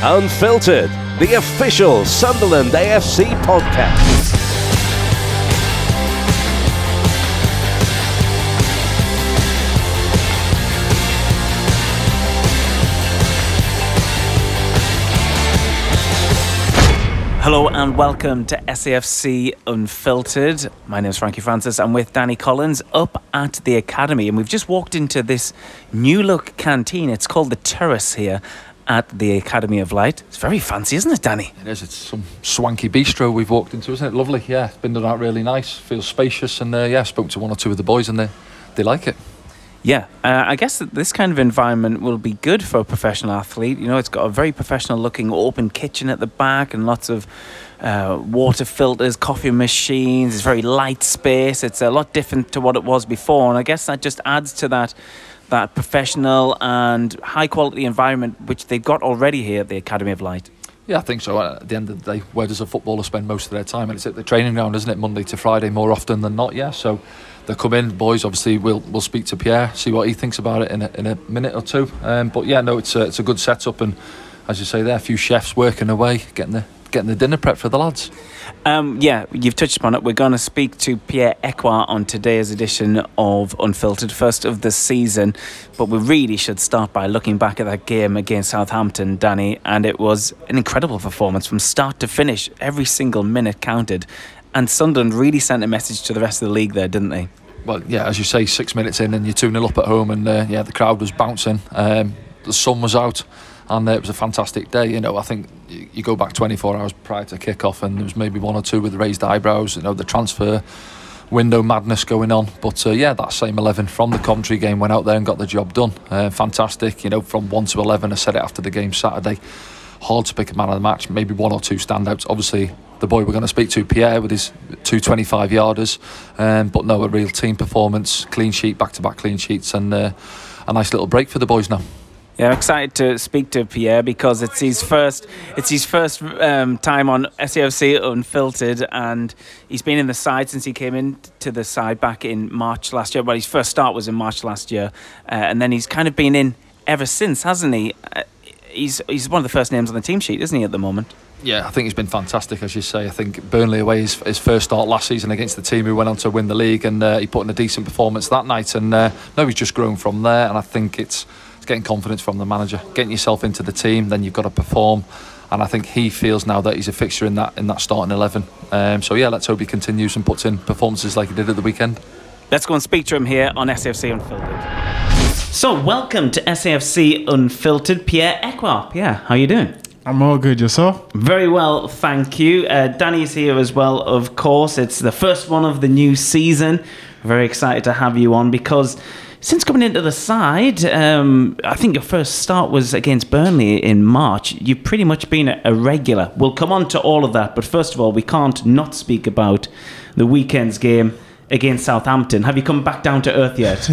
Unfiltered, the official Sunderland AFC podcast. Hello and welcome to SAFC Unfiltered. My name is Frankie Francis. I'm with Danny Collins up at the Academy, and we've just walked into this new look canteen. It's called the Terrace here at the Academy of Light. It's very fancy, isn't it, Danny? It is. It's some swanky bistro we've walked into, isn't it? Lovely. Yeah, it's been done out really nice. Feels spacious, and spoke to one or two of the boys, and they like it. Yeah, I guess that this kind of environment will be good for a professional athlete. You know, it's got a very professional-looking open kitchen at the back and lots of water filters, coffee machines. It's very light space. It's a lot different to what it was before, and I guess that just adds to that professional and high-quality environment which they've got already here at the Academy of Light. Yeah, I think so. At the end of the day, where does a footballer spend most of their time? And it's at the training ground, isn't it? Monday to Friday more often than not, yeah. So they come in, boys. Obviously, we'll speak to Pierre, see what he thinks about it in a minute or two. But yeah, no, it's a good setup, and as you say, there, a few chefs working away, getting the dinner prep for the lads. Yeah, you've touched upon it. We're going to speak to Pierre Ekwah on today's edition of Unfiltered, first of the season. But we really should start by looking back at that game against Southampton, Danny. And it was an incredible performance from start to finish. Every single minute counted. And Sunderland really sent a message to the rest of the league there, didn't they? Well, yeah, as you say, 6 minutes in and you're 2-0 up at home, and the crowd was bouncing. The sun was out, and it was a fantastic day. You know, I think you go back 24 hours prior to kick-off, and there was maybe one or two with raised eyebrows. You know, the transfer window madness going on. But that same 11 from the Coventry game went out there and got the job done. Fantastic. You know, from 1 to 11, I said it after the game Saturday. Hard to pick a man of the match. Maybe one or two standouts. Obviously, the boy we're going to speak to, Pierre, with his 2 25-yarders. But no, a real team performance, clean sheet, back-to-back clean sheets, and a nice little break for the boys now. Yeah, I'm excited to speak to Pierre because it's his first time on SAFC Unfiltered, and he's been in the side since he came into the side back in March last year. Well, his first start was in March last year, and then he's kind of been in ever since, hasn't he? He's one of the first names on the team sheet, isn't he, at the moment? Yeah, I think he's been fantastic, as you say. I think Burnley away, his first start last season against the team who went on to win the league, and he put in a decent performance that night, and he's just grown from there, and I think it's getting confidence from the manager, getting yourself into the team, then you've got to perform, and I think he feels now that he's a fixture in that starting 11. Let's hope he continues and puts in performances like he did at the weekend. Let's go and speak to him here on SAFC Unfiltered. So, welcome to SAFC Unfiltered, Pierre Ekwah. Pierre, how are you doing? I'm all good. Yourself? Very well, thank you. Danny's here as well, of course. It's the first one of the new season. Very excited to have you on because since coming into the side, I think your first start was against Burnley in March. You've pretty much been a regular. We'll come on to all of that, but first of all, we can't not speak about the weekend's game against Southampton. Have you come back down to earth yet?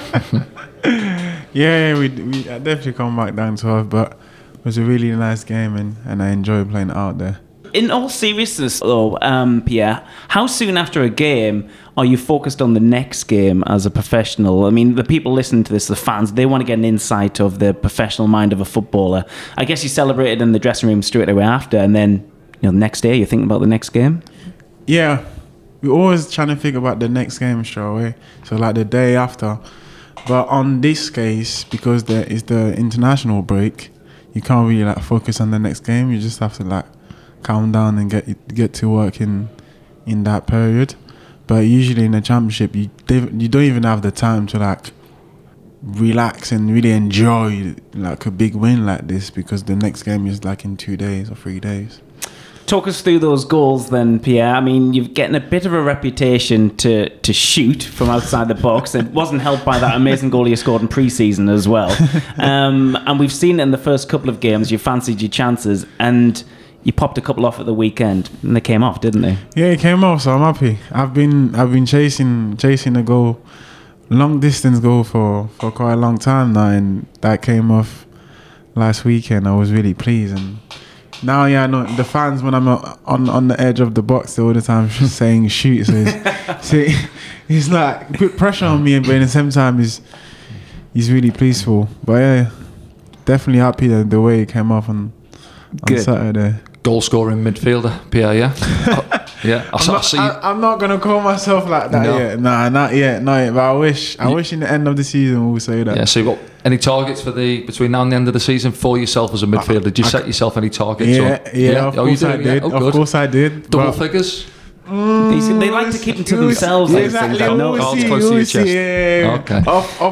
Yeah, we definitely come back down to earth, but it was a really nice game, and I enjoyed playing it out there. In all seriousness, though, Pierre, how soon after a game are you focused on the next game as a professional? I mean, the people listening to this, the fans, they want to get an insight of the professional mind of a footballer. I guess you celebrated in the dressing room straight away after, and then the next day you're thinking about the next game? Yeah, we're always trying to think about the next game straight away, so like the day after. But on this case, because there is the international break, you can't really focus on the next game. You just have to calm down and get to work in that period. But usually in the championship, you don't even have the time to relax and really enjoy a big win like this, because the next game is in 2 days or 3 days. Talk us through those goals then, Pierre. I mean, you're getting a bit of a reputation to shoot from outside the box. It wasn't helped by that amazing goal you scored in pre-season as well. And we've seen in the first couple of games, you fancied your chances, and you popped a couple off at the weekend, and they came off, didn't they? Yeah, it came off, so I'm happy. I've been chasing a goal, long distance goal for quite a long time now, and that came off last weekend. I was really pleased, and now, I know the fans, when I'm on the edge of the box all the time saying shoot, so it's put pressure on me, but at the same time he's really pleaseful. But yeah, definitely happy that the way it came off, and Good. Saturday. Goal scoring midfielder, Pierre. Yeah, yeah. I'm not gonna call myself like that yet. Nah, not yet. But I wish in the end of the season we'll say that. Yeah. So, you got any targets for between now and the end of the season for yourself as a midfielder? Did you set yourself any targets? Yeah. Of course I did. Of course I did. Double figures. They like to keep them to themselves. Exactly. We'll see. Yeah. Okay.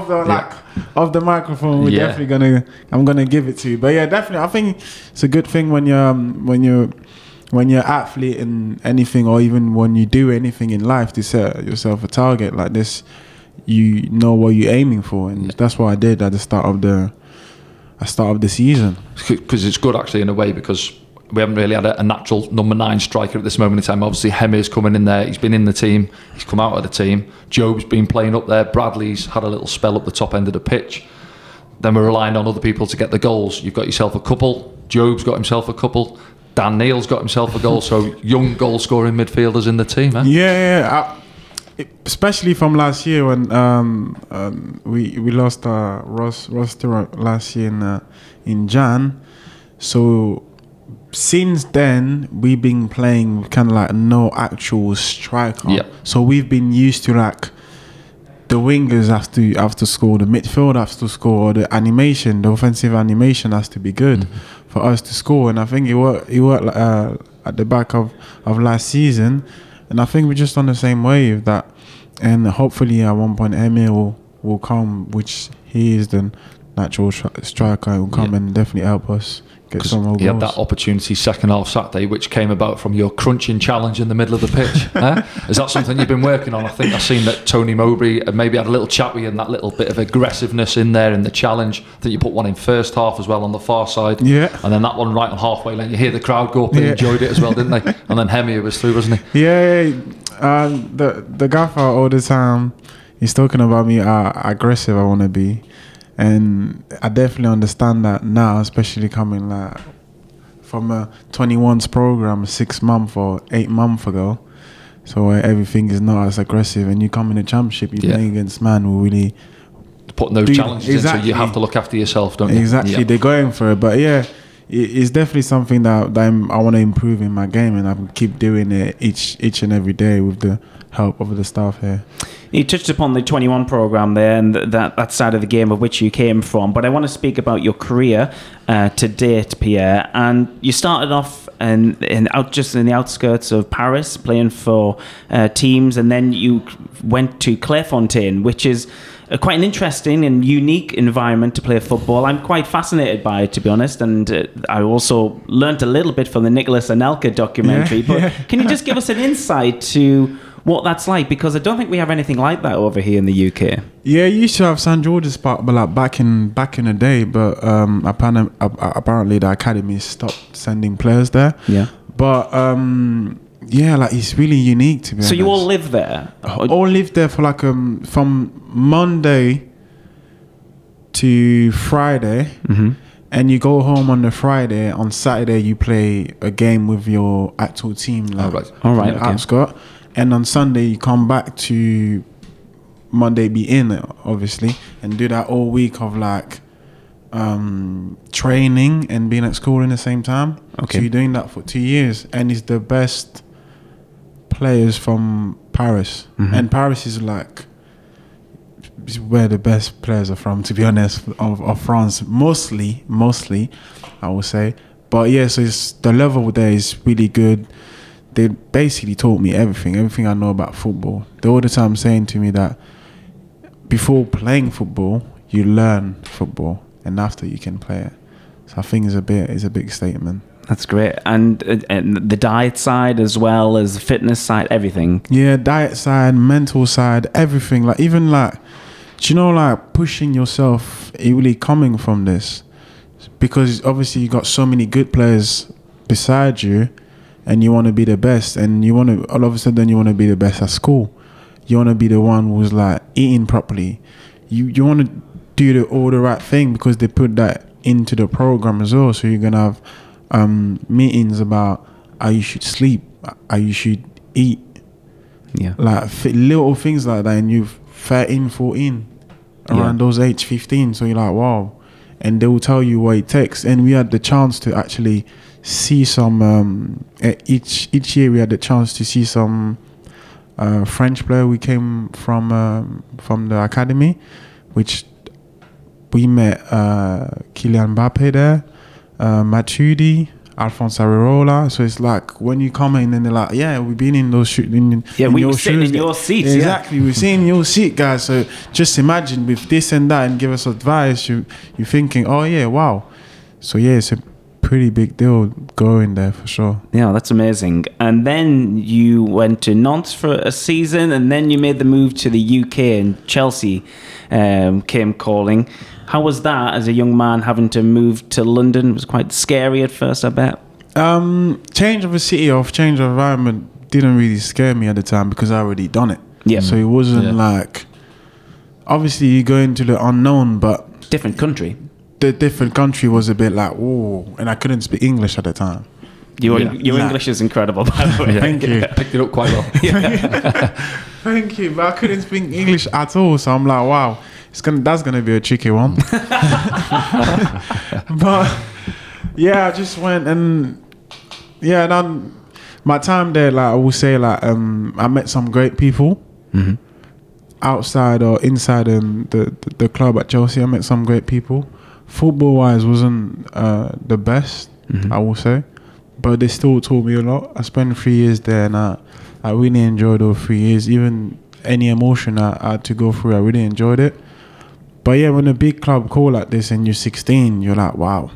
Off the microphone, we're definitely I'm gonna give it to you. But yeah, definitely, I think it's a good thing when you're athlete in anything, or even when you do anything in life, to set yourself a target like this. You know what you're aiming for, and that's what I did at the start of the season. Because it's good actually in a way, because we haven't really had a natural number 9 striker at this moment in time. Obviously, Hemir's coming in there. He's been in the team. He's come out of the team. Job's been playing up there. Bradley's had a little spell up the top end of the pitch. Then we're relying on other people to get the goals. You've got yourself a couple. Job's got himself a couple. Dan Neal's got himself a goal. So young goal-scoring midfielders in the team, eh? Yeah. Especially from last year when we lost Ross Stewart last year in Jan. So since then, we've been playing kind of like no actual striker. Yeah. So we've been used to like the wingers have to score, the midfield has to score, or the offensive animation has to be good for us to score. And I think it worked at the back of last season. And I think we're just on the same wave that, and hopefully at one point Emir will come, which he is the natural striker, will come and definitely help us get some more goals. He had that opportunity second half Saturday, which came about from your crunching challenge in the middle of the pitch. Is that something you've been working on? I think I've seen that Tony Mowbray maybe had a little chat with you, and that little bit of aggressiveness in there in the challenge. I think you put one in first half as well on the far side. Yeah. And then that one right on halfway lane. You hear the crowd go up and enjoyed it as well, didn't they? And then Hemir was through, wasn't he? Yeah. The gaffer all the time, he's talking about me how aggressive I want to be. And I definitely understand that now, especially coming like from a 21s program 6 months or 8 months ago. So where everything is not as aggressive, and you come in the championship, you're playing against man who really putting those challenges in, so you have to look after yourself, don't you? Exactly, they're going for it. But yeah, it's definitely something that I want to improve in my game, and I can keep doing it each and every day with the help of the staff here. You touched upon the 21 program there, and that side of the game of which you came from. But I want to speak about your career to date, Pierre. And you started off just in the outskirts of Paris, playing for teams, and then you went to Clairefontaine, which is quite an interesting and unique environment to play football. I'm quite fascinated by it, to be honest, and I also learnt a little bit from the Nicolas Anelka documentary. Can you just give us an insight to what that's like? Because I don't think we have anything like that over here in the UK. Yeah, you used to have St George's Park, but like back in the day. But apparently the academy stopped sending players there. Yeah, but like it's really unique, to be honest. So you all live there? All lived there for like from Monday to Friday, and you go home on the Friday. On Saturday, you play a game with your actual team, like all right, okay. Ascot. And on Sunday, you come back to Monday, be in, obviously, and do that all week of like training and being at school in the same time. Okay. So you're doing that for 2 years, and it's the best players from Paris. And Paris is like where the best players are from, to be honest, of France. Mostly, I would say. But yeah, so the level there is really good. They basically taught me everything I know about football. They're all the time saying to me that before playing football, you learn football, and after you can play it. So I think it's a big statement. That's great. And the diet side as well as the fitness side, everything. Yeah, diet side, mental side, everything. Like even like, do you know, like pushing yourself, really coming from this, because obviously you got so many good players beside you. And you want to be the best, and you want to all of a sudden you want to be the best at school. You want to be the one who's like eating properly. You want to do all the right thing, because they put that into the program as well. So you're gonna have meetings about how you should sleep, how you should eat, like little things like that. And you've 13, 14 around those age, 15. So you're like, wow. And they will tell you what it takes. And we had the chance to actually see some each year we had the chance to see some French player. We came from the academy, which we met Kylian Mbappe there, Matuidi, Alphonse Areola. So it's like when you come in and they're like, yeah, we've been in those we were sitting in your seats. Exactly, we're sitting in your seat, guys. So just imagine with this and that and give us advice. You're thinking, oh yeah, wow. So yeah, it's a pretty big deal going there for sure. Yeah, that's amazing. And then you went to Nantes for a season, and then you made the move to the UK, and Chelsea came calling. How was that as a young man having to move to London? It was quite scary at first, I bet. Change of a city or change of environment didn't really scare me at the time because I already done it. Yeah. So it wasn't like, obviously you go into the unknown, but different country. The different country was a bit like, oh, and I couldn't speak English at the time. Your English is incredible, by the way. Thank you. Picked it up quite well. Thank you, but I couldn't speak English at all, so I'm like, wow, that's gonna be a tricky one. But yeah, I just went and then my time there, like I will say, like I met some great people outside or inside the club at Chelsea. I met some great people. Football wise wasn't the best, I will say, but they still taught me a lot. I spent 3 years there, and I really enjoyed those 3 years. Even any emotion I had to go through, I really enjoyed it. But yeah, when a big club call like this and you're 16, you're like, wow,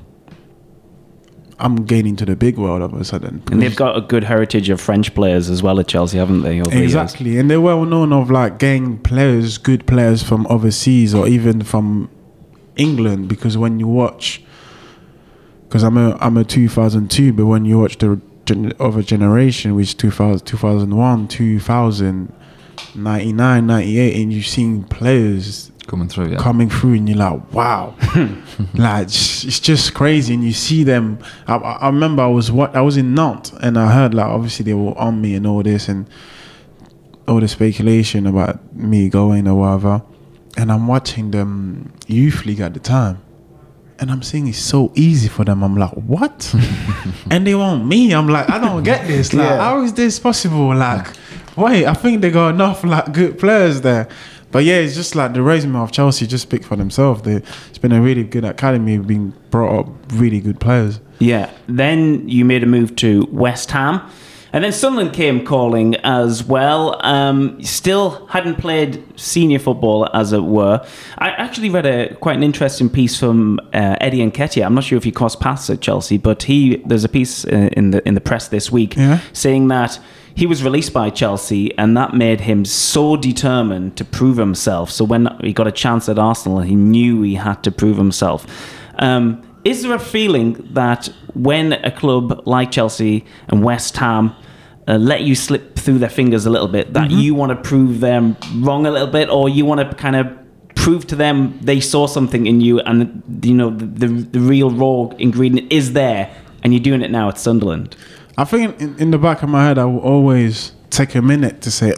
I'm getting to the big world all of a sudden. And they've got a good heritage of French players as well at Chelsea, haven't they? Exactly, and they're well known of like getting players, good players from overseas or even from England, because when you watch, because I'm a 2002, but when you watch the other generation, which 2001, 2000, 99, 98, and you're seeing players coming through, and you're like, wow, like it's just crazy. And you see them. I remember I was in Nantes, and I heard like obviously they were on me and all this and all the speculation about me going or whatever. And I'm watching them youth league at the time, and I'm seeing it's so easy for them. I'm like, what? And they want me. I'm like, I don't get this. Like, how is this possible? Like, wait, I think they got enough like good players there. But yeah, it's just like the resume of Chelsea just speak for themselves. It's been a really good academy, being brought up really good players. Yeah. Then you made a move to West Ham. And then Sunderland came calling as well. Still hadn't played senior football, as it were. I actually read quite an interesting piece from Eddie Nketiah. I'm not sure if he crossed paths at Chelsea, but there's a piece in the press this week saying that he was released by Chelsea, and that made him so determined to prove himself. So when he got a chance at Arsenal, he knew he had to prove himself. Is there a feeling that when a club like Chelsea and West Ham let you slip through their fingers a little bit, that you want to prove them wrong a little bit, or you want to kind of prove to them they saw something in you, and you know the real raw ingredient is there, and you're doing it now at Sunderland? I think in the back of my head, I will always take a minute to say,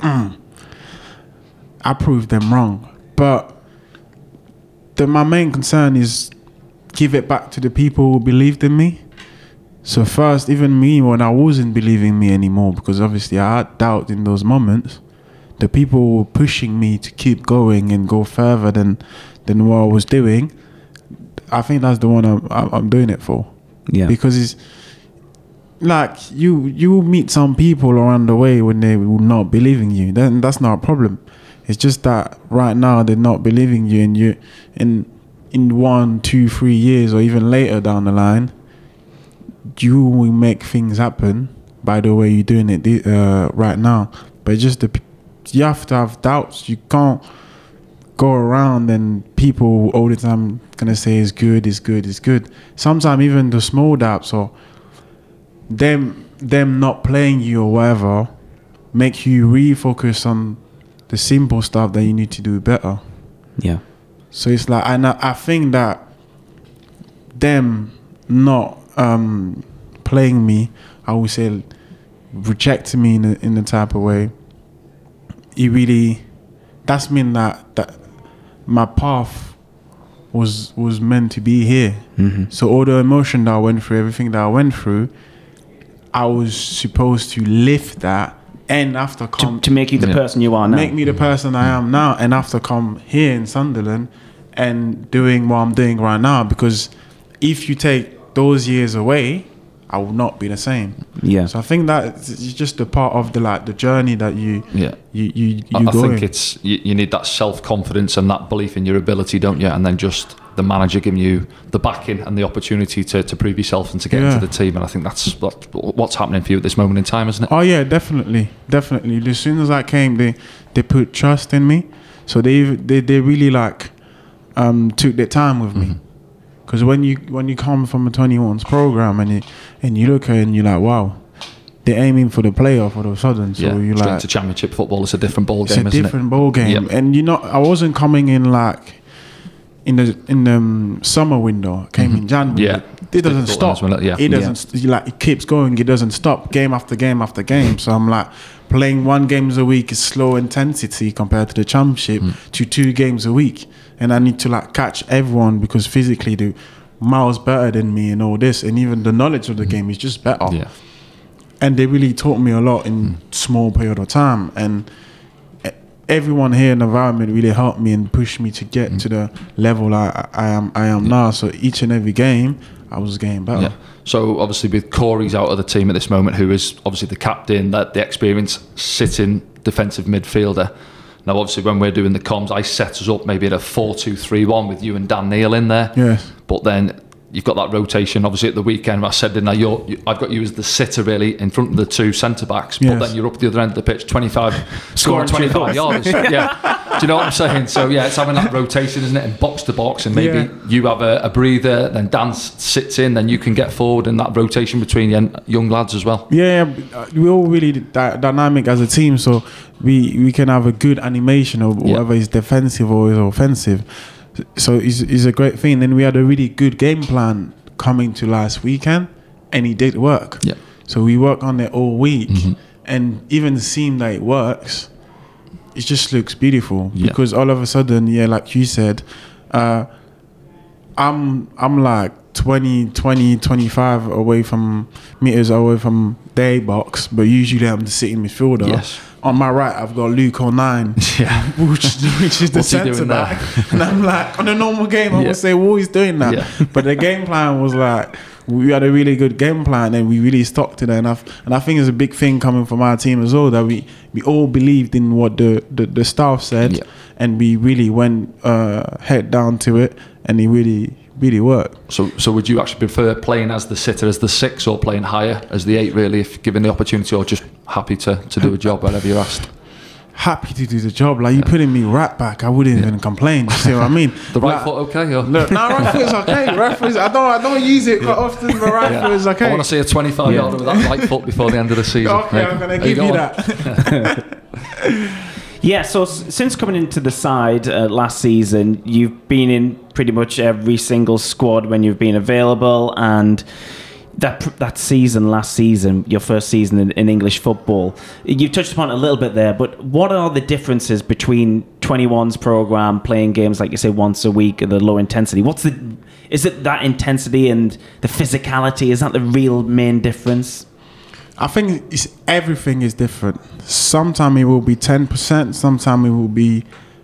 I proved them wrong. But my main concern is give it back to the people who believed in me. So first, even me, when I wasn't believing me anymore, because obviously I had doubt in those moments, the people who were pushing me to keep going and go further than what I was doing, I think that's the one I'm doing it for. Yeah. Because it's like you meet some people around the way when they will not believe in you. Then that's not a problem. It's just that right now they're not believing you, and you in 1, 2, 3 years or even later down the line, you will make things happen by the way you're doing it right now. But just you have to have doubts. You can't go around and people all the time gonna say it's good, it's good, it's good. Sometimes even the small doubts or them not playing you or whatever make you refocus on the simple stuff that you need to do better. Yeah. So it's like, and I think that them not playing me, I would say rejecting me in the type of way, it really, that's mean that my path was meant to be here. So all the emotion that I went through, everything that I went through, I was supposed to lift that and after come to make you the person you are now. Make me the person I am now, and after come here in Sunderland and doing what I'm doing right now. Because if you take those years away, I will not be the same. Yeah. So I think that it's just a part of the journey that you I think it's you need that self-confidence and that belief in your ability, don't you? And then just the manager giving you the backing and the opportunity to prove yourself and to get into the team. And I think that's what's happening for you at this moment in time, isn't it? Oh yeah, definitely. As soon as I came, they put trust in me. So they really took their time with me. Because when you come from a 21s program and you look at it and you're like, wow, they're aiming for the playoff all of a sudden. So you're straight like, to championship football, it's a different ball game, isn't it? It's a different ball game. Yep. And I wasn't coming in in the summer window. I came in January. Yeah. It doesn't stop. It doesn't. It keeps going. It doesn't stop. Game after game after game. So I'm like, playing 1 game a week is slow intensity compared to the championship to 2 games a week. And I need to catch everyone because physically they're miles better than me and all this. And even the knowledge of the game is just better. Yeah. And they really taught me a lot in small period of time. And everyone here in the environment really helped me and pushed me to get to the level I am now. So each and every game, I was getting better. Yeah. So obviously with Corey's out of the team at this moment, who is obviously the captain, the experience sitting defensive midfielder. Now obviously when we're doing the comms, I set us up maybe at a 4-2-3-1 with you and Dan Neil in there. Yes. But then you've got that rotation. Obviously at the weekend, I said, didn't I? I've got you as the sitter really in front of the 2 centre backs. But then you're up the other end of the pitch, 25, scoring 25 yards. Yeah. Do you know what I'm saying? So yeah, it's having that rotation, isn't it? And box to box, and maybe you have a breather, then Dan sits in, then you can get forward, and that rotation between young lads as well. Yeah, we're all really dynamic as a team, so we can have a good animation of whether it's defensive or it's offensive. So it's a great thing. Then we had a really good game plan coming to last weekend, and it did work. Yeah. So we worked on it all week, and even seeing that it works, it just looks beautiful because all of a sudden, like you said, I'm like 25 meters away from their box, but usually I'm the sitting midfielder. Yes. On my right, I've got Luke O'Nien, which is the centre back. And I'm like, on a normal game, I would say, well, he's doing that. Yeah. But the game plan was like, we had a really good game plan and we really stuck to that. And I think it's a big thing coming from our team as well, that we all believed in what the staff said, and we really went head down to it, and it really worked. So would you actually prefer playing as the sitter, as the 6, or playing higher as the 8 really, if given the opportunity, or just happy to do a job wherever you're asked? Happy to do the job. Like, you putting me right back, I wouldn't even complain. You see what I mean? The right foot okay? Or? No, right foot is okay. Right foot is, I don't use it quite often, but right foot is okay. I want to see a 25-yarder with that right foot before the end of the season. Okay, I'm going to give you that. Yeah, so since coming into the side last season, you've been in pretty much every single squad when you've been available, and that season, last season, your first season in English football, you touched upon it a little bit there, but what are the differences between 21's program, playing games, like you say, once a week at the low intensity? Is it that intensity and the physicality? Is that the real main difference? I think everything is different. Sometimes it will be 10%, sometimes it will be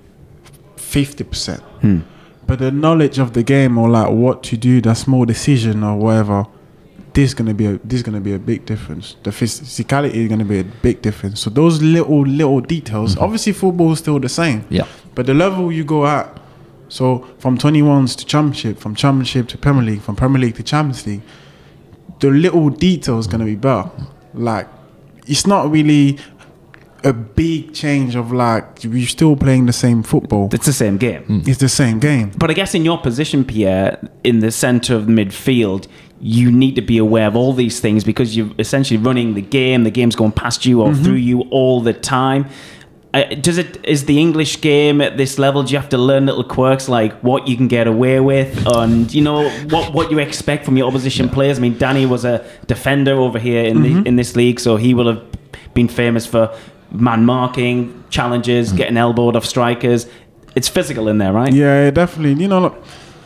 50%. But the knowledge of the game, or like what to do, that small decision or whatever, this is gonna be a big difference. The physicality is gonna be a big difference. So those little details. Obviously, football is still the same. Yeah. But the level you go at, so from 21s to Championship, from Championship to Premier League, from Premier League to Champions League, the little details gonna be better. Like, it's not really a big change of like, we're still playing the same football. It's the same game. It's the same game. But I guess in your position, Pierre, in the centre of midfield, you need to be aware of all these things because you're essentially running the game. The game's going past you or through you all the time. Is the English game at this level? Do you have to learn little quirks like what you can get away with, and what you expect from your opposition players? I mean, Danny was a defender over here in this league, so he will have been famous for man marking, challenges, getting elbowed off strikers. It's physical in there, right? Yeah, definitely. Look,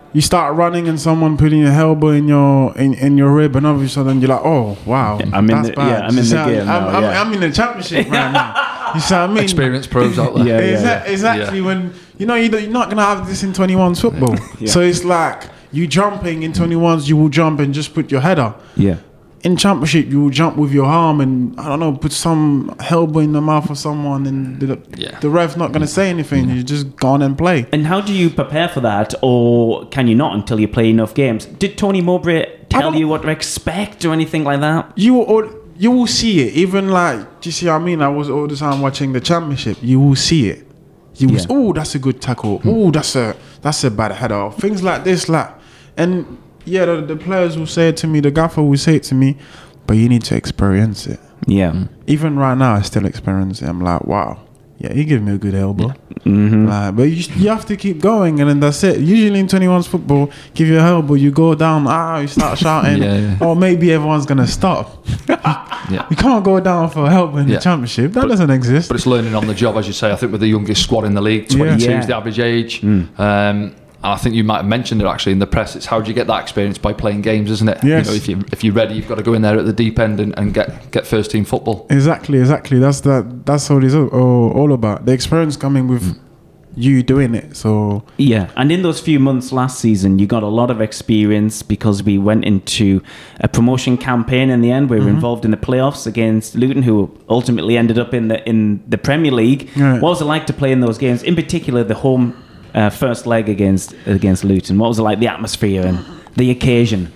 you start running and someone putting your elbow in your rib, and all of a sudden you're like, oh wow, I'm in that's the- bad. yeah, I'm in the game now, yeah. I'm in the championship right now. You see what I mean? Experienced pros out there. Exactly. When you're not gonna have this in 21s football. Yeah. So it's like you jumping in 21s, you will jump and just put your head up. Yeah. In championship, you will jump with your arm and I don't know, put some elbow in the mouth of someone, and the ref's not gonna say anything. You just go on and play. And how do you prepare for that, or can you not until you play enough games? Did Tony Mowbray tell you what to expect or anything like that? You will see it. Even like, do you see what I mean? I was all the time watching the championship. You will see it. Oh, that's a good tackle. Oh, that's a bad header. Things like this, and yeah, the players will say it to me. The gaffer will say it to me, but you need to experience it. Yeah. Even right now, I still experience it. I'm like, wow. Yeah, he gave me a good elbow. Yeah. Mm-hmm. Like, but you have to keep going, and then that's it. Usually in 21's football, give you an elbow, you go down, you start shouting, or maybe everyone's going to stop. You can't go down for help in the championship. That doesn't exist. But it's learning on the job, as you say. I think with the youngest squad in the league, 22 is the average age. And I think you might have mentioned it actually in the press. It's how do you get that experience by playing games, isn't it? Yes. You know, if you're ready, you've got to go in there at the deep end and get first team football. Exactly. That's what it's all about. The experience coming with you doing it. So yeah, and in those few months last season, you got a lot of experience because we went into a promotion campaign. In the end, we were involved in the playoffs against Luton, who ultimately ended up in the Premier League. Right. What was it like to play in those games? In particular, the home first leg against Luton. What was it like? The atmosphere and the occasion.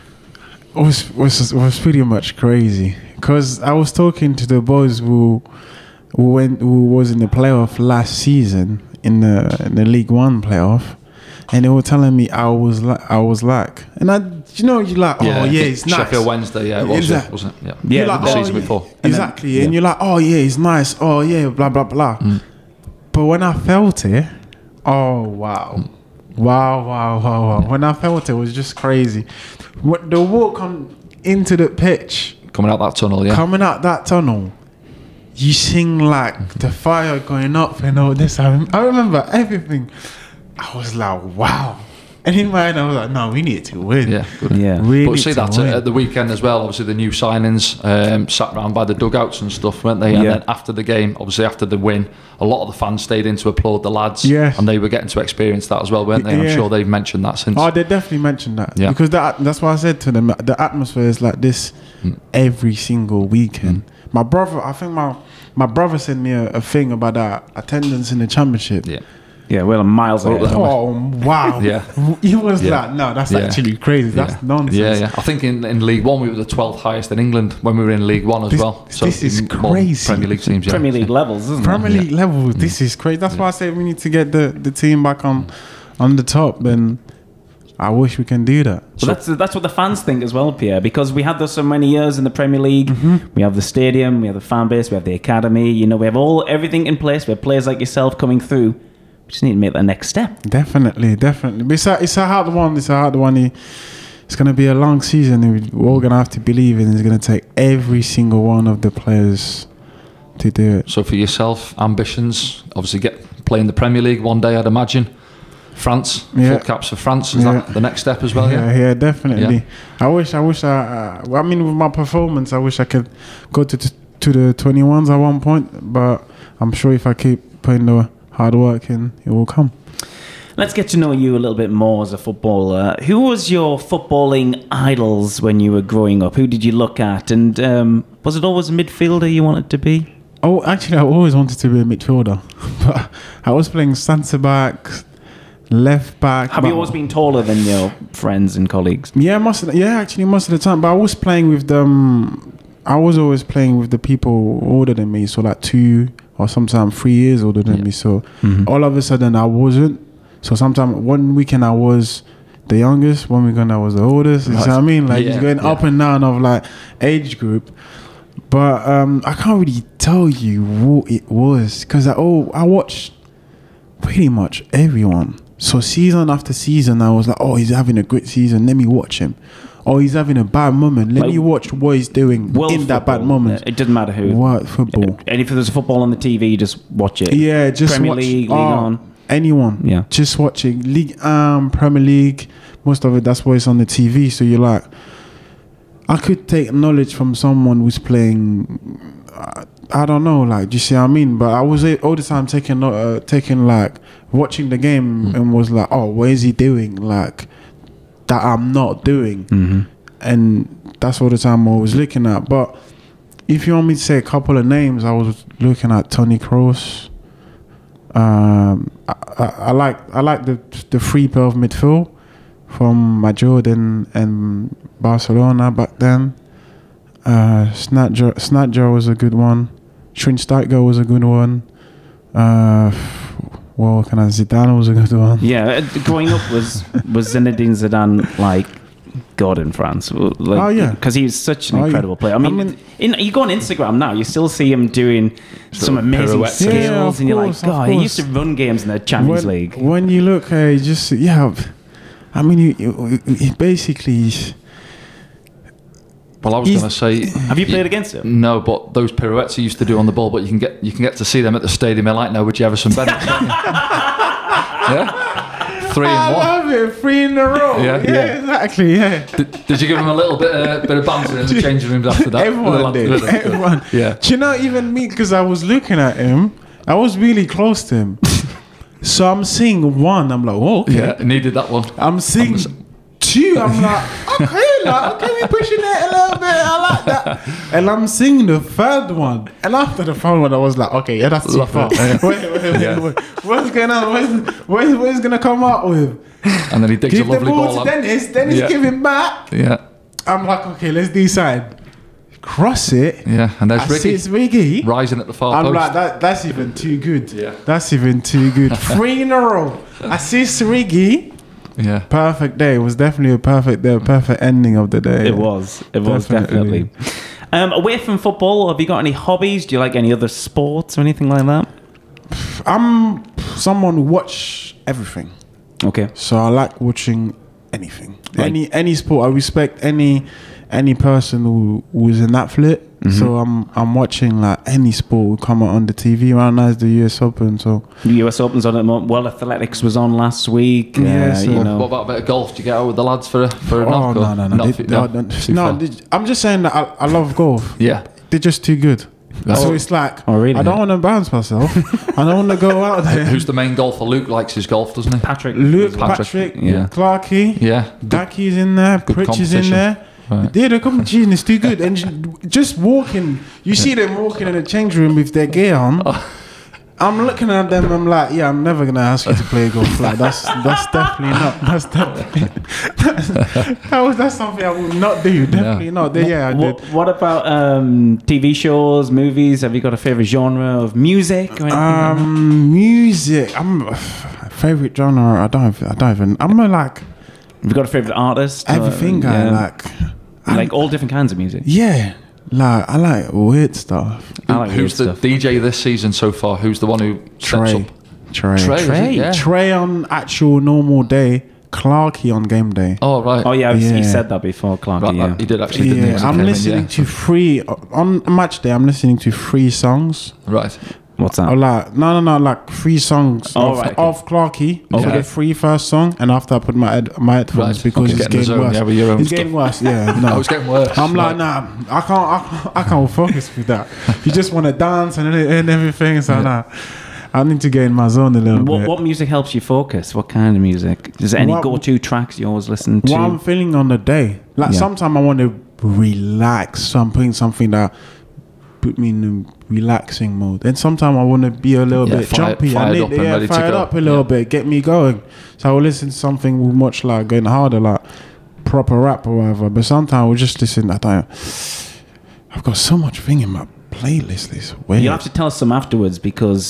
It was pretty much crazy because I was talking to the boys who was in the playoff last season in the League One playoff, and they were telling me I was like, and you're like, it's nice. Sheffield Wednesday, it was, wasn't it? Yeah, the season before. Exactly, and you're like, oh yeah, it's nice. Oh yeah, blah blah blah. But when I felt it, oh wow. When I felt it was just crazy. The walk into the pitch, coming out that tunnel, you sing like the fire going up and all this. I remember everything. I was like, wow. And in my head, I was like, no, we need to win. Yeah, good. Yeah. But see that at the weekend as well. Obviously, the new signings sat around by the dugouts and stuff, weren't they? And then after the game, obviously after the win, a lot of the fans stayed in to applaud the lads. Yes. And they were getting to experience that as well, weren't they? And I'm sure they've mentioned that since. Oh, they definitely mentioned that. Yeah. Because that's why I said to them, the atmosphere is like this every single weekend. My brother, I think my brother sent me a thing about that attendance in the championship. Yeah. Yeah, well, miles ahead. Oh, wow. Yeah. He was like, no, that's actually crazy. That's nonsense. Yeah. I think in League One, we were the 12th highest in England when we were in League One as well. So this is crazy. Premier League teams, Premier League levels, isn't it? Premier League levels. This is crazy. That's why I say we need to get the team back on the top, and I wish we can do that. Well, that's what the fans think as well, Pierre, because we had those so many years in the Premier League. We have the stadium, we have the fan base, we have the academy. You know, we have everything in place. We have players like yourself coming through. We just need to make that next step. Definitely. But it's a hard one. It's going to be a long season. We're all going to have to believe in. It's going to take every single one of the players to do it. So for yourself, ambitions, obviously play in the Premier League one day, I'd imagine. France, full caps for France. Is that the next step as well? Yeah, definitely. Yeah. I mean, with my performance, I wish I could go to the 21s at one point, but I'm sure if I keep putting the hard work in, it will come. Let's get to know you a little bit more as a footballer. Who was your footballing idols when you were growing up? Who did you look at? And was it always a midfielder you wanted to be? Oh, actually, I always wanted to be a midfielder. But I was playing centre back, left back. Have you always been taller than your friends and colleagues? Yeah, most of the time. But I was playing with them. I was always playing with the people older than me, so like 2 or sometimes 3 years older than me. So all of a sudden I wasn't. So sometimes one weekend I was the youngest, one weekend I was the oldest. You know what I mean? Like it's going up and down of like age group. But I can't really tell you what it was because I watched pretty much everyone. So season after season, I was like, oh, he's having a great season. Let me watch him. Oh, he's having a bad moment. Let me watch what he's doing in that bad moment. It doesn't matter who. What football? And if there's a football on the TV, you just watch it. Yeah, just Premier watch, League, League On. anyone. Yeah. Just watching League, Premier League. Most of it, that's why it's on the TV. So you're like, I could take knowledge from someone who's playing. I don't know, like, do you see what I mean? But I was all the time taking like watching the game and was like, oh, what is he doing? Like that I'm not doing, and that's all the time I was looking at. But if you want me to say a couple of names, I was looking at Toni Kroos. I like the free pair of midfield from Madrid and Barcelona back then. Snatcher was a good one. Schweinsteiger was a good one. Zidane was a good one. Yeah, growing up was Zinedine Zidane like God in France? Like, because he's such an incredible player. I mean, you go on Instagram now, you still see him doing some amazing skills, and you're like, God, he used to run games in the Champions League. When you look, I mean, he basically. Well, I was going to say, have you played against him? No, but those pirouettes he used to do on the ball, but you can get to see them at the stadium. I like now with Jefferson Bennett. Yeah, 3 in 1. I love it, 3 in a row. Yeah, exactly. Yeah. Did you give him a little bit of banter in the changing rooms after that? Everyone did. Everyone. Yeah. Do you know, even me, because I was looking at him, I was really close to him. So I'm seeing one. I'm like, oh, okay. Yeah, needed that one. I'm seeing 2. I'm like, okay, we pushing it a little bit. I like that. And I'm seeing the 3rd one. And after the 3rd one, I was like, okay, yeah, that's too far. Wait. What's going on? What is going to come up with? And then he digs give a lovely the ball ball to up. Dennis give him back. Yeah. I'm like, okay, let's decide. Cross it. Yeah, and there's Riggy. It's Riggy. Rising at the far post. I'm like, that's even too good. Yeah. That's even too good. 3 in a row. Assist Riggy. Yeah. Perfect day. It was definitely a perfect day, perfect ending of the day. It was definitely. Away from football, have you got any hobbies? Do you like any other sports or anything like that? I'm someone who watch everything. Okay. So I like watching anything. Right. Any sport. I respect any person who's in that flit. Mm-hmm. So I'm watching like any sport will come out on the TV right now. Is the US Open. So the US Open's on at the moment. World Athletics was on last week. What about a bit of golf? Do you get out with the lads for a knock? No. I'm just saying that I love golf. Yeah, they're just too good. So it's like, I don't want to bounce myself. I don't want to go out there. Who's the main golfer? Luke likes his golf, doesn't he? Patrick. Yeah. Clarkey. Yeah. Dackie's in there. Pritch is in there. Right. Yeah, the competition is too good. And just walking, you see them walking in the change room with their gear on. I'm looking at them, I'm like, yeah, I'm never going to ask you to play golf. Like, that's definitely not. That's something I would not do. Definitely not. What about TV shows, movies? Have you got a favourite genre of music or anything? Music. Favorite genre, I don't even. I'm like. Have you got a favourite artist? Everything I like. Like all different kinds of music? Yeah. Like, I like weird stuff. Who's the DJ this season so far? Who's the one who steps up? Trey. Trey on actual normal day. Clarkey on game day. Oh, right. Oh, yeah. He said that before, Clarkey. Right, yeah. He did actually. Didn't he? I'm listening to 3 on match day. I'm listening to 3 songs. Right. What's that? Oh, like 3 songs of Clarkey. Okay. So the 3 first song, and after I put my headphones because it's getting worse. It's getting worse. Yeah, no, it's getting worse. I'm like, nah, I can't focus with that. You just want to dance and everything. So nah, I need to get in my zone a little bit. What music helps you focus? What kind of music? Is there any go-to tracks you always listen to? What I'm feeling on the day. Like sometimes I want to relax. So I'm putting something that put me in a relaxing mode. And sometimes I want to be a little bit jumpy. I need fired up a little bit, get me going. So I will listen to something much like going harder, like proper rap or whatever. But sometimes I will just listen. I've got so much thing in my playlist this way. You'll have to tell us some afterwards because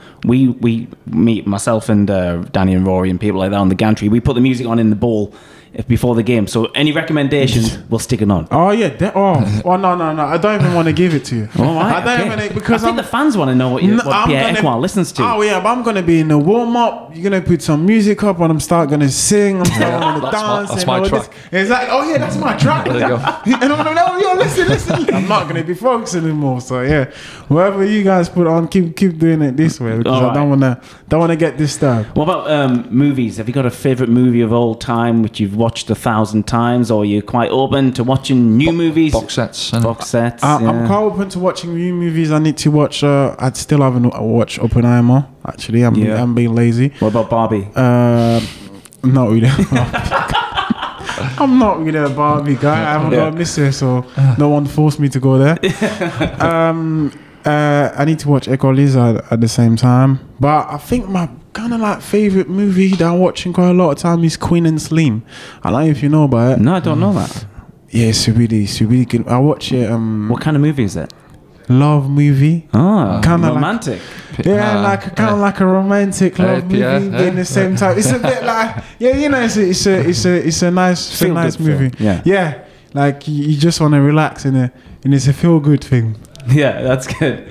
we meet myself and Danny and Rory and people like that on the gantry. We put the music on in the bowl before the game. So any recommendations, we'll stick it on. Oh yeah, no. I don't even want to give it to you. All right, I don't okay. even because I think the fans want to know what Pierre Ekwah listens to. Oh yeah, but I'm gonna be in the warm up. You're gonna put some music up, and I'm gonna sing. I'm starting to dance. That's my track. Exactly. Oh yeah, that's my track. There you go. And I'm like, oh, yo, listen. I'm not gonna be focusing anymore. So yeah, whatever you guys put on, keep doing it this way because I don't wanna get disturbed. What about movies? Have you got a favourite movie of all time which you've watched 1,000 times, or you're quite open to watching new movies? Box sets. I'm quite open to watching new movies. I need to watch. I still haven't watched Oppenheimer. Actually, I'm being lazy. What about Barbie? Not really. I'm not really a Barbie guy. I haven't got a missus, so no one forced me to go there. I need to watch Equalizer at the same time. But I think my kind of like favourite movie that I'm watching quite a lot of time is Queen and Slim. I don't know if you know about it. No, I don't know that. Yeah, it's really good. I watch it. What kind of movie is it? Love movie. Oh, kind of romantic. Like like a romantic love movie in the same time. It's a bit like it's a nice movie. Yeah. Like you just want to relax and it's a feel good thing. Yeah, that's good.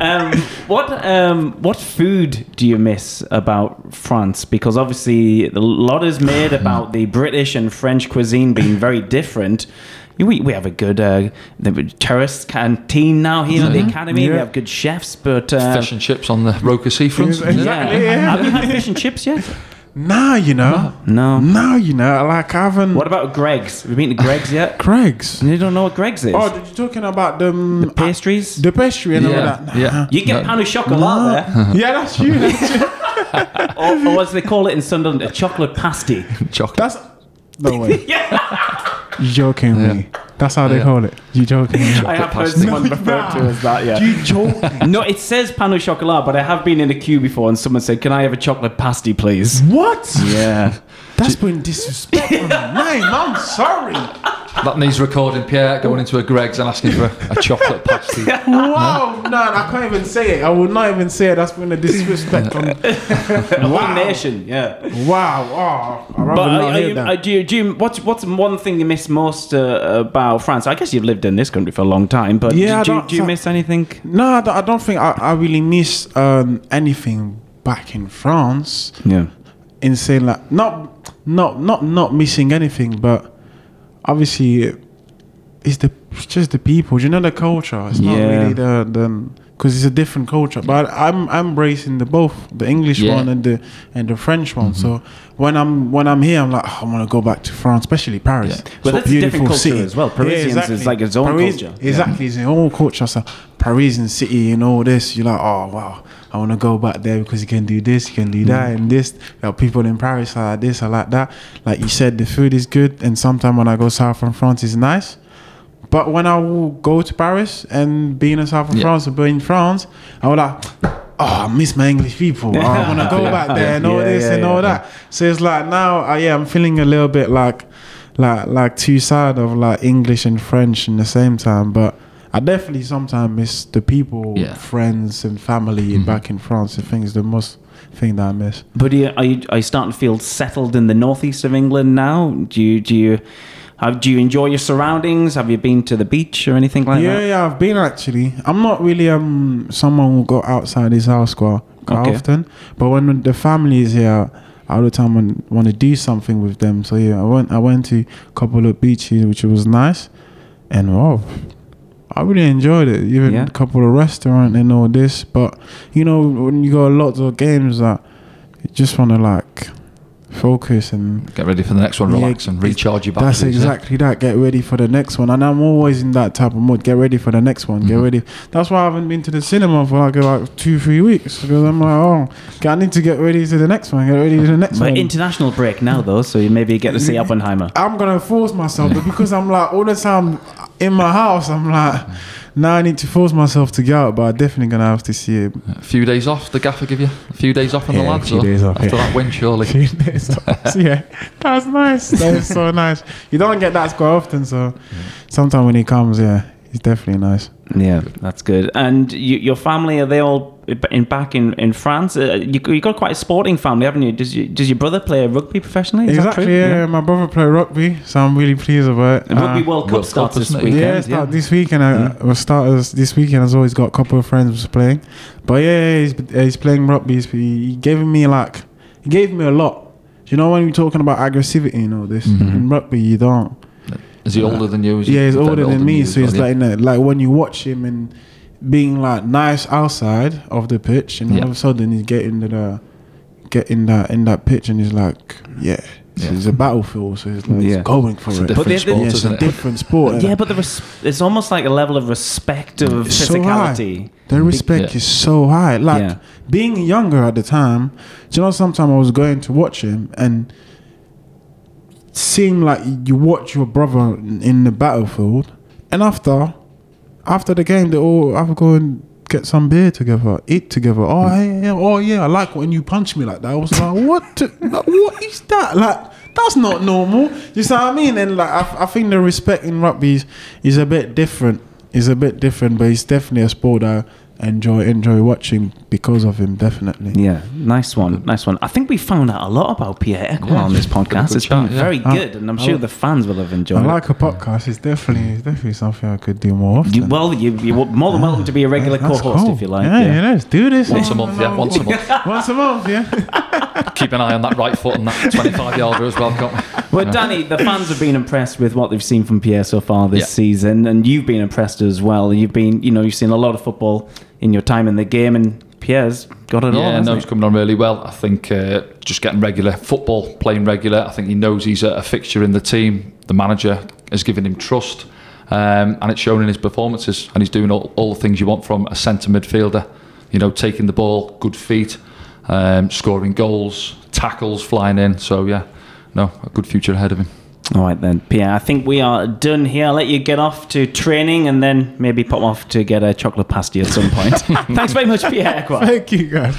What food do you miss about France? Because obviously a lot is made about the British and French cuisine being very different. We have a good the terraced canteen now here at the academy. Yeah. We have good chefs, but fish and chips on the Roker seafront. Exactly. Yeah. Have you had fish and chips yet? No. Like I haven't. What about Greg's? Have you been to Greg's yet? Greg's? You don't know what Greg's is? Oh, you're talking about the pastries? The pastry and all that. Yeah. You get pain au chocolat there. Yeah, that's true. or as they call it in Sunderland, a chocolate pasty. Chocolate. No way. You joking me? That's how they call it. You joking me? I have heard someone refer to as that, yeah. You joking? No, it says pain au chocolat, but I have been in a queue before and someone said, "Can I have a chocolate pasty, please?" What? Yeah. That's putting disrespect on my name. I'm sorry. That needs recording. Pierre going into a Greg's and asking for a chocolate pasty. Wow. No, I can't even say it. I would not even say it. That's putting a disrespect on A whole nation, yeah. Wow. Oh, I'd rather not hear that. Do you, what's one thing you miss most about France? I guess you've lived in this country for a long time, but do you miss anything? No, I don't think I really miss anything back in France. Yeah. In saying like not missing anything, but obviously it's just the people. You know, the culture. It's not really the because it's a different culture. But I'm embracing both the English one and the French one. So when I'm here, I'm like, I want to go back to France, especially Paris. Yeah. But that's a different culture city as well. Parisians is like its own culture. Exactly, it's its own culture. So Parisian city and all this, you're like, oh wow, I want to go back there because you can do this, you can do that, and this. You know, people in Paris are like this, I like that. Like you said, the food is good, and sometimes when I go south from France, it's nice. But when I will go to Paris and be in the south of France or be in France, I will like, I miss my English people. I want to go back there and all this and all that. So it's like now, I'm feeling a little bit like two sides of like English and French in the same time. But I definitely sometimes miss the people, friends and family back in France. I think it's the most thing that I miss. But are you starting to feel settled in the northeast of England now? Do you enjoy your surroundings? Have you been to the beach or anything like that? Yeah, I've been actually. I'm not really someone who go outside his house quite often. But when the family is here, all the time I want to do something with them. So yeah, I went to a couple of beaches, which was nice, and I really enjoyed it. Even a couple of restaurants and all this. But you know, when you got lots of games that you just want to like focus and get ready for the next one, relax and recharge your batteries. That's exactly that. Get ready for the next one, and I'm always in that type of mood. Get ready for the next one. Get ready. That's why I haven't been to the cinema for like 2-3 weeks, because I'm like, I need to get ready to the next one. Get ready to the next one. International break now though, so you maybe get to see Oppenheimer. I'm gonna force myself, but because I'm like all the time in my house, I'm like, now I need to force myself to get out, but I'm definitely gonna have to see it. A few days off, the gaffer give you a few days off on the lads. A few days off, after that win, surely. A few days off. Yeah, that's nice. That is so nice. You don't get that quite often, so sometimes when he comes, He's definitely nice. Yeah, that's good. And your family, are they all back in France? You got quite a sporting family, haven't you? Does your brother play rugby professionally? Is Exactly, that true? yeah. My brother played rugby, so I'm really pleased about it. The Rugby World Cup starts this isn't it? weekend. Yeah, start this weekend. We'll start this weekend. I've always got a couple of friends playing. But yeah, he's playing rugby. He gave me a lot. You know, when you're talking about aggressivity and all this, in rugby, you don't. Is he older than you? Yeah, he's older than me, so he's it's like when you watch him and being like nice outside of the pitch, and all of a sudden he's getting in that pitch, and he's like, so it's a battlefield, so it's like he's going for it. Different sport, it's isn't a it? different sport. Yeah, but it's almost like a level of respect of physicality. The respect is so high. Like being younger at the time, do you know, sometimes I was going to watch him and seeing like you watch your brother in the battlefield, and after the game they all have to go and get some beer together, eat together. Oh yeah, I like when you punch me like that. I was like, what is that? Like, that's not normal. You see what I mean? And like I think the respect in rugby is a bit different. But it's definitely a sport that I enjoy watching because of him, definitely. Yeah, nice one. I think we found out a lot about Pierre Ekwah on this podcast. It's been very good, and I'm sure the fans will have enjoyed it. I like a podcast. It's definitely something I could do more often. You're more than welcome to be a regular co-host if you like. Yeah, let's do this. Once a month, once a month. Yeah. Keep an eye on that right foot and that 25-yarder as well, can't we? Well, Danny, the fans have been impressed with what they've seen from Pierre so far this season, and you've been impressed as well. You've seen a lot of football in your time in the game, and Pierre's got it all. Yeah, hasn't he's coming on really well. I think just getting regular football, playing regular. I think he knows he's a fixture in the team. The manager has given him trust, and it's shown in his performances. And he's doing all the things you want from a centre midfielder. You know, taking the ball, good feet, scoring goals, tackles flying in. So a good future ahead of him. All right then, Pierre, I think we are done here. I'll let you get off to training and then maybe pop off to get a chocolate pasty at some point. Thanks very much, Pierre Ekwah. Thank you, guys.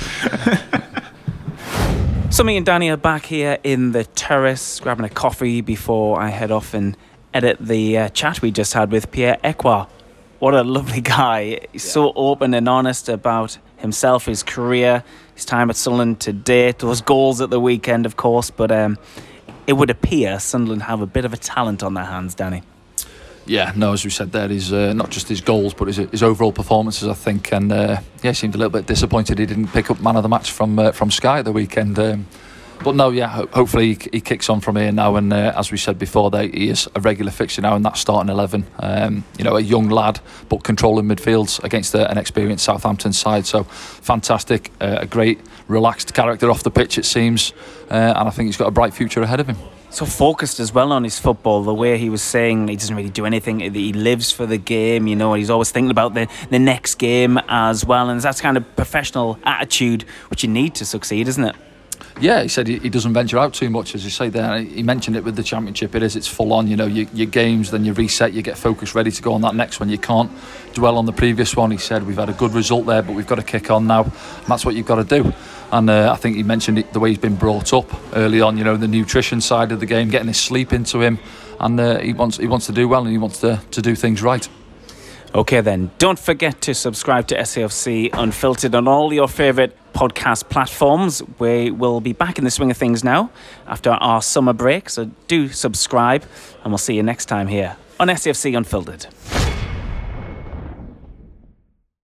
So me and Danny are back here in the terrace, grabbing a coffee before I head off and edit the chat we just had with Pierre Ekwah. What a lovely guy. He's so open and honest about himself, his career, his time at Sunderland to date, those goals at the weekend, of course, but it would appear Sunderland have a bit of a talent on their hands, Danny. Yeah, no, as we said there, he's not just his goals, but his overall performances, I think. And he seemed a little bit disappointed he didn't pick up man of the match from Sky at the weekend. But no, hopefully he kicks on from here now. And as we said before, he is a regular fixture now in that starting 11. A young lad, but controlling midfields against an experienced Southampton side. So fantastic, a great, relaxed character off the pitch, it seems. And I think he's got a bright future ahead of him. So focused as well on his football, the way he was saying he doesn't really do anything, he lives for the game, he's always thinking about the next game as well, and that's kind of professional attitude which you need to succeed, isn't it? Yeah, he said he doesn't venture out too much, as you say there. He mentioned it with the Championship. It's full on, your games, then you reset, you get focused, ready to go on that next one. You can't dwell on the previous one. He said, we've had a good result there, but we've got to kick on now. And that's what you've got to do. And I think he mentioned the way he's been brought up early on, the nutrition side of the game, getting his sleep into him. And he wants to do well, and he wants to do things right. Okay then, don't forget to subscribe to SAFC Unfiltered on all your favourite podcast platforms. We will be back in the swing of things now after our summer break, so do subscribe, and we'll see you next time here on SAFC Unfiltered.